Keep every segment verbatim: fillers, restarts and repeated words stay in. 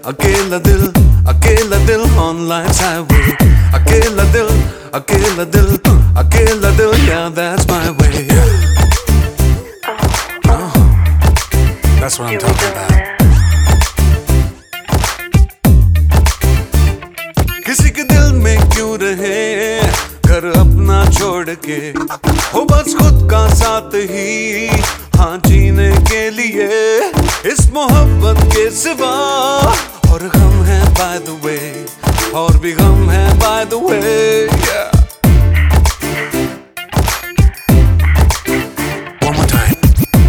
अकेला दिल अकेला दिल on life's highway. अकेला दिल अकेला दिल अकेला दिल, yeah, that's my way. Oh, that's what I'm talking about. किसी के दिल में क्यों रहे घर अपना छोड़ के, हो बस खुद का साथ ही हाँ जीने के लिए, इस मोहब्बत के सिवा और गम है by the way, और भी गम है by the way, yeah. One more time.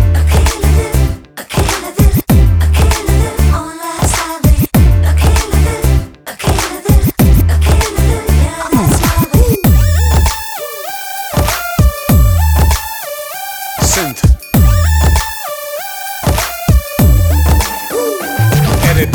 अकेला दिल अकेला दिल अकेला दिल on life's highway. अकेला दिल अकेला दिल अकेला दिल, yeah, that's my way. Synth. Edit.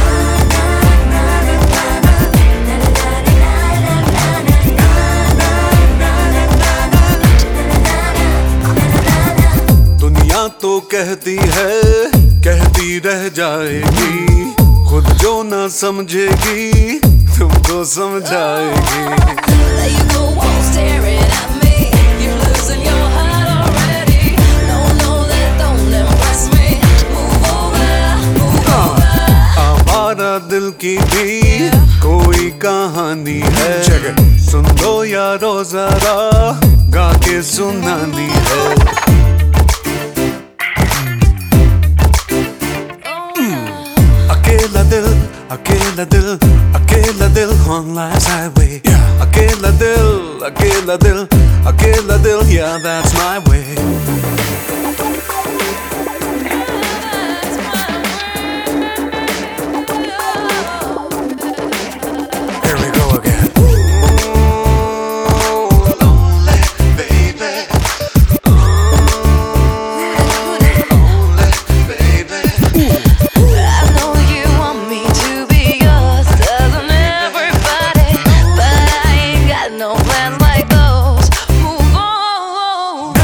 दुनिया तो कहती है कहती रह जाएगी, खुद जो ना समझेगी तुमको समझाएगी. There you go, all staring at me. You're losing your heart already. No, no, that don't impress me. Move over, move over. आवारा दिल की भी कोई कहानी है, सुन लो यारो जरा गा के सुनानी है. अकेला दिल अकेला दिल अकेला दिल on life's highway. अकेला दिल अकेला दिल अकेला दिल, yeah, that's my way. Here we go again. Lonely baby, lonely baby. I know you want me to be yours, doesn't everybody? But I ain't got no plans like those. Move on.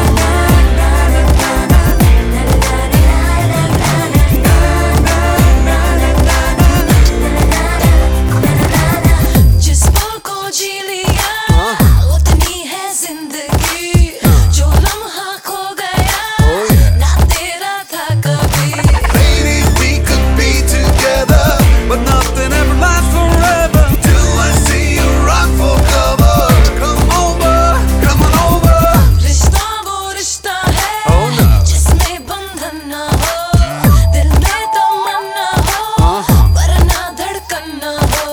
जिस्म को जी लिया, उतनी है जिंदगी, जो लम्हा खो गया ना तेरा था कभी. Maybe we could be together, but nothing ever lasts forever. Till I see you run for cover. Come over, come on over. रिश्ता वो रिश्ता है Oh no. जिसमें बंधन ना हो, दिल में तमन्ना हो, वरना धड़कन ना हो.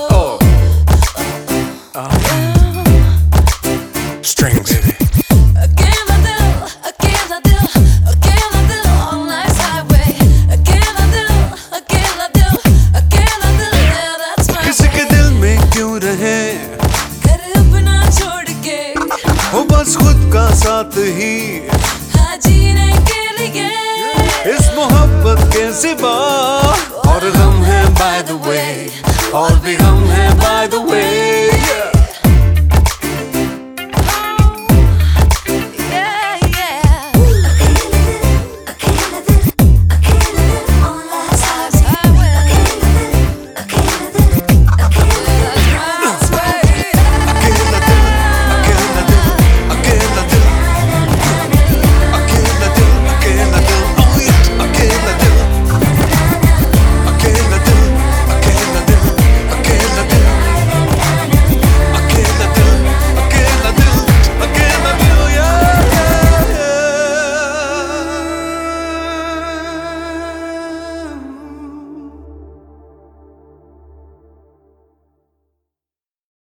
Strings. अकेला दिल अकेला दिल अकेला दिल on life's highway. अकेला दिल अकेला दिल अकेला दिल, yeah, that's my किसी के way. दिल में क्यों रहे घर अपना छोड़ के हो बस खुद का साथ ही, हाँ जीने के लिए, इस मोहब्बत के सिवा और गम है by the way, और भी गम है